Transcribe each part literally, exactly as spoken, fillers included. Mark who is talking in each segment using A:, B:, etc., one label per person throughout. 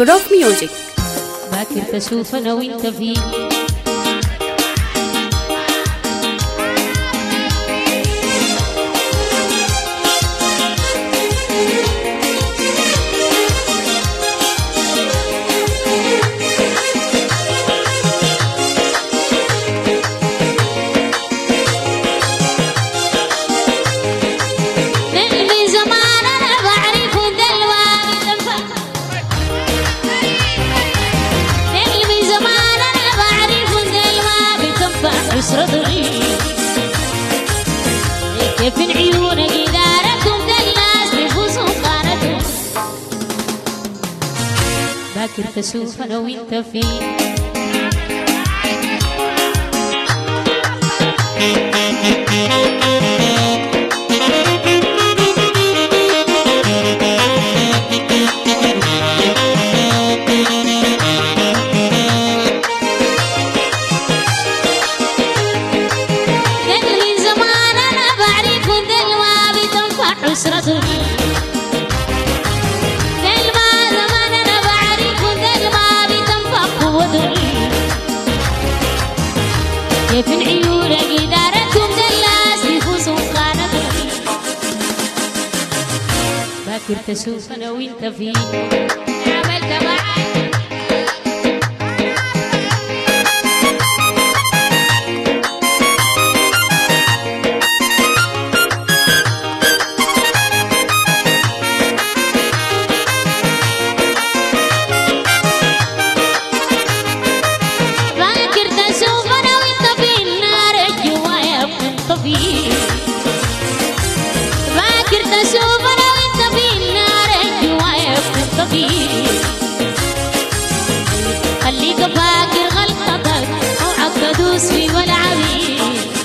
A: بروف ميوزك.
B: باكر تشوف انا وانت فيه كيف العيون إدارتهم الناس نفوسهم خانتهم باكر تشوف أنا وإنت فيه حسرته ذل ما زمان أنا بعرف ذل ما بتنفق قوته كيف العيون إدارتهم دلاس نفوسهم خانتهم باكر تشوف أنا وإنت فيه عملت معاك باكر تشوف انا وانت في النار جوايا بتنطفي خليك فاكر غلطتك اوعك تدوس في ملعبي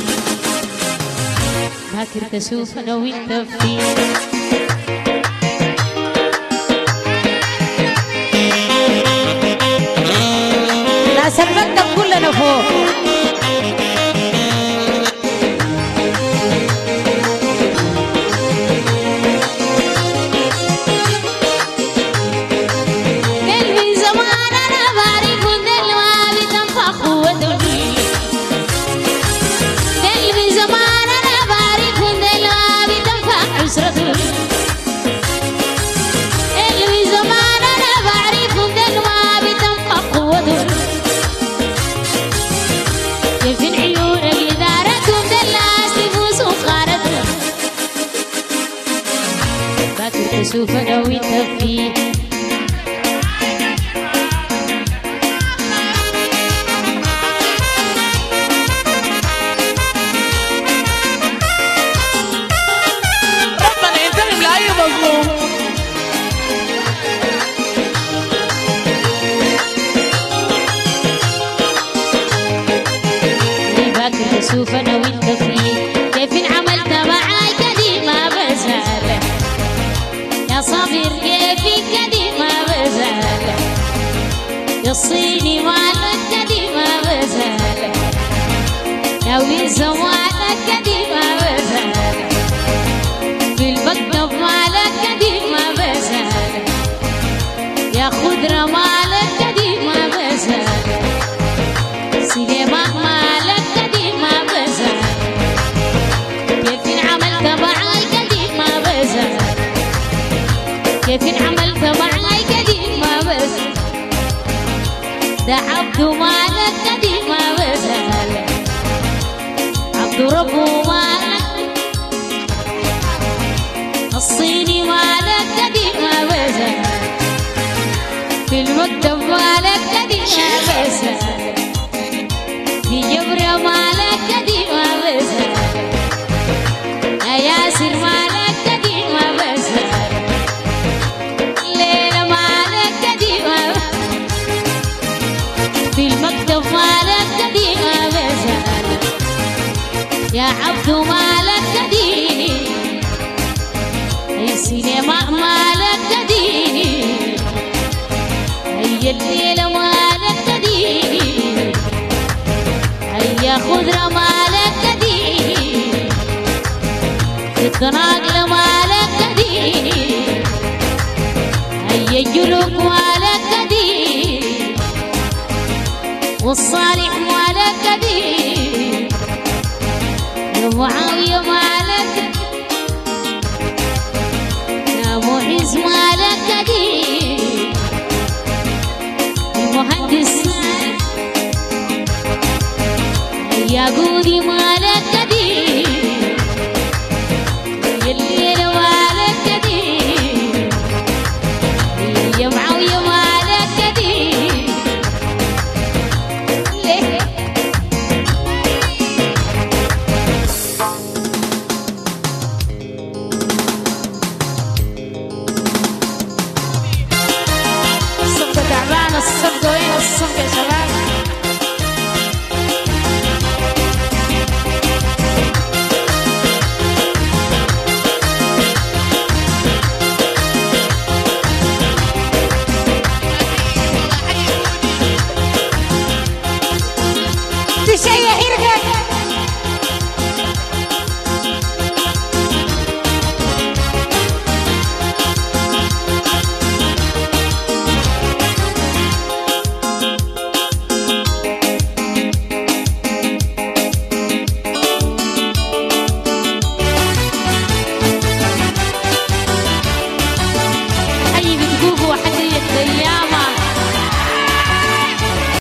B: باكر تشوف انا وانت في
C: ناس المكتب كلنا فوق
B: تشوف انا وانت فيه
D: ربنا ينتقم لأي مظلوم
B: باكر تشوف انا وانت فيه كيف عملت معاي كدي ما بزعل يا صابر كيف كدي ما بزعل يا الصيني مالك كدي ما بزعل يا ويزا مالك كدي ما بزعل في المكتب مالك كدي ما بزعل يا خضرة مالك كدي ما بزعل سينما مالك كدي ما بزعل كيف عملت معاي كدي ما بزعل كيف عملت معاي قديم ما بس ده عبدو مالك قديم ما بزعل عبدو ربو مالك الصيني مالك قديم ما بزعل في المكتب مالك قديم ما بزعل في جبرة مالك قديم ما بزعل يا ياسر مالك قديم ما بزعل في المكتب مالك قديم ما بزعل يا عبدو مالك قديم يا سينما مالك قديم هيا الليلة مالك قديم هيا خضرة مالك قديم الطناقلة مالك قديم هيا الجلوك مالك قديم والصالح مالك كبير يا معاوية مالك يا معز مالك كبير المهندس يا قودي مالك كبير الليل مالك كبير يا معاوية مالك كبير ليه الصفقة تعبانة الصفقة وين الصفقة يا شباب